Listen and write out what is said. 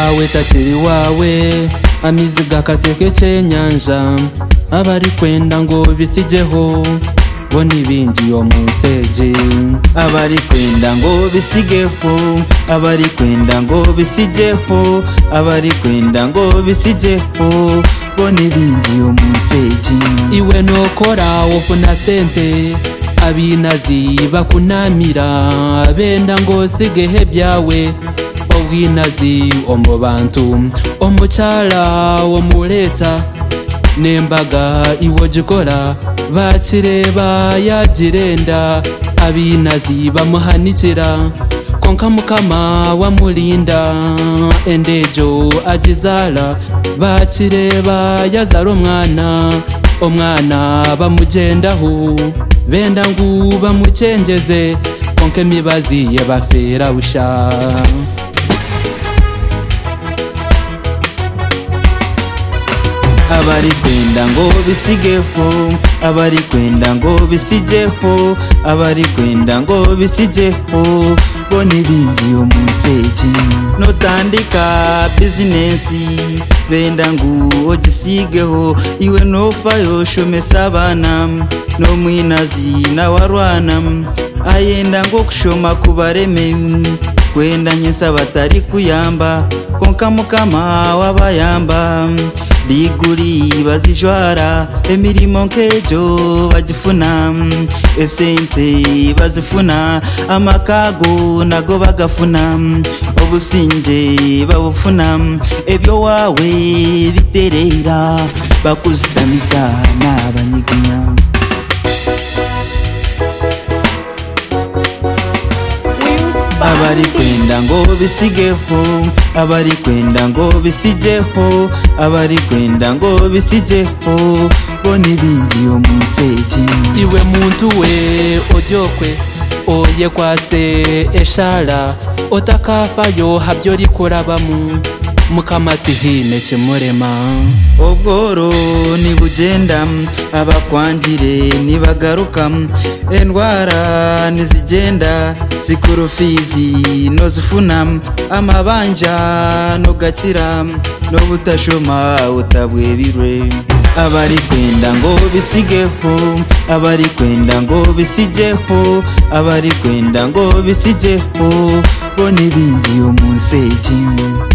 wawe takiri wawe amizi gakateke cy'enyanja abari kwenda ngo bisigeho bo n'ibindi yo museje abari kwenda ngo bisigeho abari kwenda ngo bisigeho abari kwenda ngo bisigeho bo n'ibindi yo museje iwe nokora wofuna sente abinazi bakunamira benda ngo sigehe byawe obwinazi omu bantu omukyala omuleta nembaga iwo gikora bakireba yagirenda abinazi bamuhanikira konka mukama wamulinda endejo agizala bakireba yazara omwana bamugendaho benda ngu bamucengeze konka emibazi ye bafera busha abari kwenda ngo bisigeho abari kwenda ngo bisigeho abari kwenda ngo bisigeho bo n'ibindi yo museji notandika bizinesi benda ngu ogisigeho iwe nofa yoshomesa abana no mwinazi na warwana ayenda ngo kushoma kubareme kwenda nyesa batari kuyamba konka mukama wabayamba diguri bazijwara emirimo nkejo bagifuna esente bazifuna amakago nago bagafuna obusinje babufuna ebyo wawe biterera bakuzitamisa n'abanyiginya abari kwenda ngo bisigeho abari kwenda ngo bisigeho abari kwenda ngo bisigeho bo n'ibindi yo museji iwe muntu we odyokwe oye kwase eshara otakafayo habyo rikurabamu mukamati hine kimurema obworo nibugenda abakwangire nibagaruka endwara nizigenda zikurufizi nozifuna amabanja no gakira no butashoma utabwebirwe abari kwenda ngo bisigeho abari kwenda ngo bisigeho abari kwenda ngo bisigeho bo n'ibindi yo museji